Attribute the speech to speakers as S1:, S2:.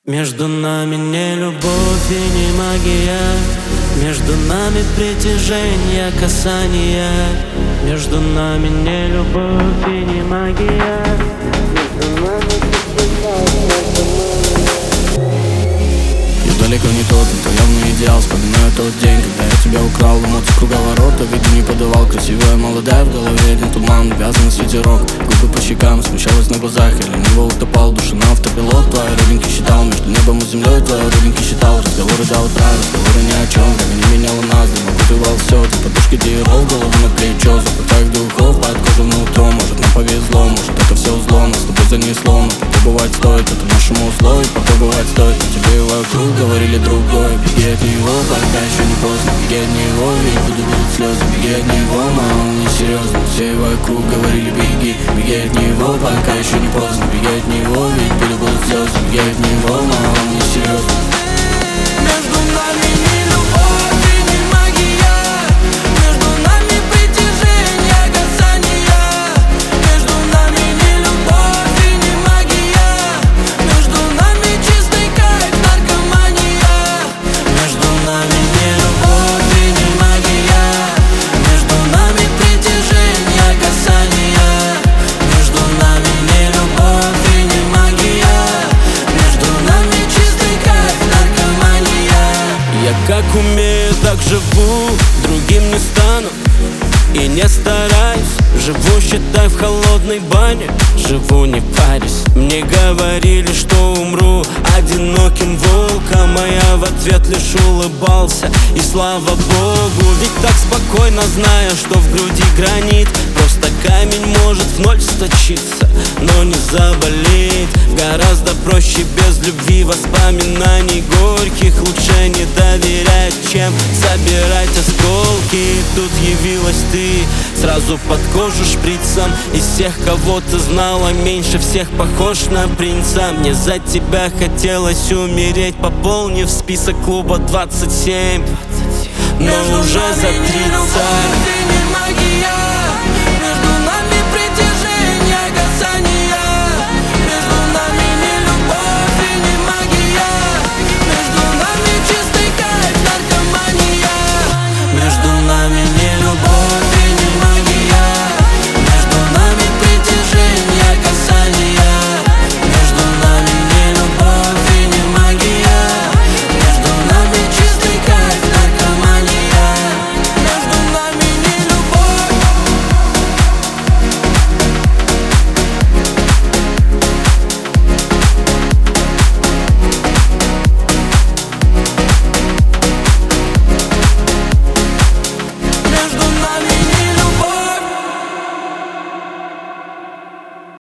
S1: Между нами не любовь и не магия, между нами притяжение, касания. Между нами не любовь и не магия, между нами
S2: Я далеко не тот, но явно идеал. Вспоминаю тот день, когда я тебя украл. Эмоции круговорота, виду не подавал. Красивая, молодая, в голове один туман. Вязаный ветерок, губы по щекам, смущалась на глазах. Я лениво утопал, душа на автопилот. Твои родинки считал, между небом и землей. Твои родинки считал, разговоры до утра, разговоры ни о чем. Время не меняло нас, дым окутывал все. Ты подушки дерол, голову на плечо. Запах духов, под кожу внутрь. Может нам повезло, может это все зло. Нас с тобой занесло, но попробовать стоит. Это нашему условию, попробовать стоит. Но тебе и вокруг говорили другое. Беги от него, пока еще не поздно. Беги от него, ведь будут слезы. Беги от него, мало он несерьезно. Все вокруг говорили беги. Беги от него, пока еще не поздно. Беги от него, ведь будут слезы. Беги от него, мало он несерьезно.
S1: между нами не любовь и не магия, между нами притяжение, касания. Между нами не любовь и не магия, между нами чистый кайф, наркомания. Между нами не любовь и не магия, между нами притяжение, касания. Между нами не любовь и не магия, между нами чистый кайф, наркомания. Я как умею, так живу, другим не стану и не стараюсь. Живу, считай, в холодной бане, живу, не парюсь. Мне говорили, что умру одиноким волком, а я в ответ лишь улыбался, и слава богу. Ведь так спокойно, зная, что в груди гранит. Просто камень может в ноль сточиться, но не заболеть. Гораздо проще без любви, воспоминаний горьких. Лучше не доверять, чем собирать осколки. И тут явилась ты, сразу под кожу шприцем. Из всех, кого ты знала, меньше всех похож на принца. Мне за тебя хотелось умереть, пополнив список клуба 27, но уже за 30.